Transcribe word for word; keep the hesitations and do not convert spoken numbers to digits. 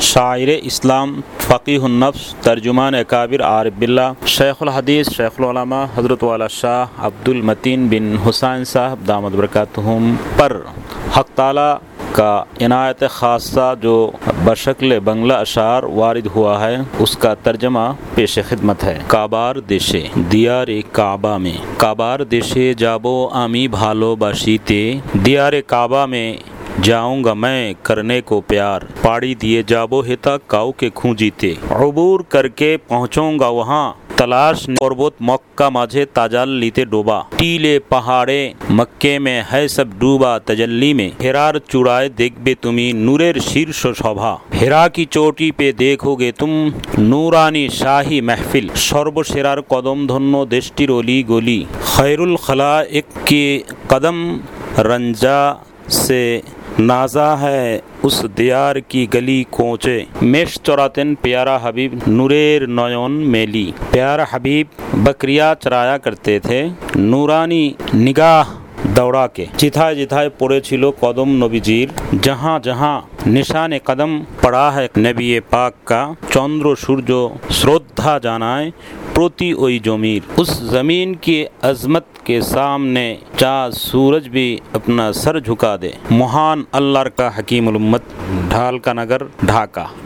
शायर इस्लाम, फ़क़ीहुन नफ्स, तर्जुमान अकाबिर आरिफ बिल्लाह, शेखुल हदीस, शेखुल उलमा हज़रत वाला शाह अब्दुल मतीन बिन हुसैन साहब दामद बरकातुहुम पर हक़ ताला का इनायत ख़ासा जो बशक्ल बंगला अशार वारिद हुआ है, उसका तर्जमा पेश खिदमत है। काबार देशे दियारे काबा में, काबार देशे जाबो आमी भालो बाशीते, दियारे काबा में जाऊंगा मैं करने को प्यार, पाड़ी दिए जाबो हिता काऊ के खूंजीते, अबूर करके पहुँचूंगा वहाँ तलाश पर्वत मक्का माझे ताजाल लीते डूबा, टीले पहाड़े मक्के में है सब डूबा तजल्ली में, हेरार चुड़ाए देखबे तुम्ही नूरेर शीर्ष शोभा, हेरा की चोटी पे देखोगे तुम नूरानी शाही महफिल, सर्वसेरार कदम धन्य देशटिर अली गली, खैरुल खलाइक के कदम रंजा से नाजा है उस दियार की गली कोचे, मेष चौरातन प्यारा हबीब नूरेर नयन मेली, प्यारा हबीब बकरियाँ चराया करते थे नूरानी निगाह दौड़ा के, जिथाए जिथाए पड़े छिलो कदम नबीजीर, जहाँ जहाँ निशान कदम पड़ा है नबी पाक का, चंद्र सूर्य श्रद्धा जानाए प्रति ओई जमीर, उस ज़मीन की अजमत के सामने चाँद सूरज भी अपना सर झुका दे। महान अल्लाह का हकीमुल उम्मत, ढाल का नगर ढाका।